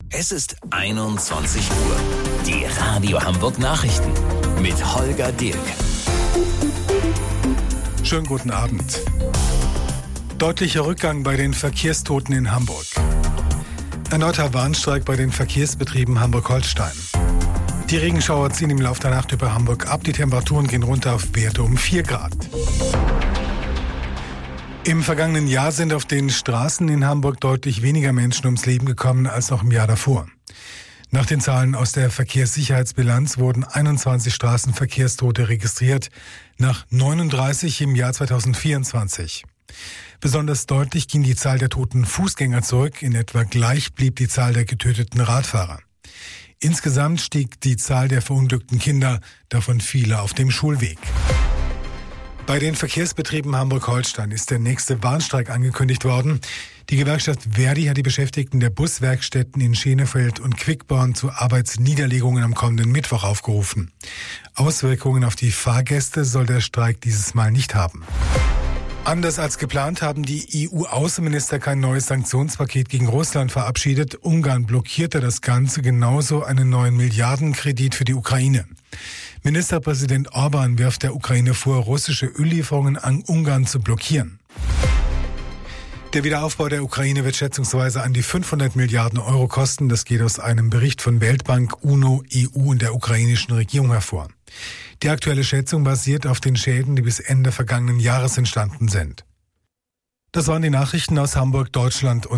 Es ist 21 Uhr. Die Radio Hamburg Nachrichten mit Holger Dirk. Schönen guten Abend. Deutlicher Rückgang bei den Verkehrstoten in Hamburg. Erneuter Warnstreik bei den Verkehrsbetrieben Hamburg-Holstein. Die Regenschauer ziehen im Laufe der Nacht über Hamburg ab. Die Temperaturen gehen runter auf Werte um 4 Grad. Im vergangenen Jahr sind auf den Straßen in Hamburg deutlich weniger Menschen ums Leben gekommen als noch im Jahr davor. Nach den Zahlen aus der Verkehrssicherheitsbilanz wurden 21 Straßenverkehrstote registriert, nach 39 im Jahr 2024. Besonders deutlich ging die Zahl der toten Fußgänger zurück, in etwa gleich blieb die Zahl der getöteten Radfahrer. Insgesamt stieg die Zahl der verunglückten Kinder, davon viele auf dem Schulweg. Bei den Verkehrsbetrieben Hamburg-Holstein ist der nächste Warnstreik angekündigt worden. Die Gewerkschaft ver.di hat die Beschäftigten der Buswerkstätten in Schenefeld und Quickborn zu Arbeitsniederlegungen am kommenden Mittwoch aufgerufen. Auswirkungen auf die Fahrgäste soll der Streik dieses Mal nicht haben. Anders als geplant haben die EU-Außenminister kein neues Sanktionspaket gegen Russland verabschiedet. Ungarn blockierte das Ganze, genauso einen neuen Milliardenkredit für die Ukraine. Ministerpräsident Orban wirft der Ukraine vor, russische Öllieferungen an Ungarn zu blockieren. Der Wiederaufbau der Ukraine wird schätzungsweise an die 500 Milliarden Euro kosten. Das geht aus einem Bericht von Weltbank, UNO, EU und der ukrainischen Regierung hervor. Die aktuelle Schätzung basiert auf den Schäden, die bis Ende vergangenen Jahres entstanden sind. Das waren die Nachrichten aus Hamburg, Deutschland und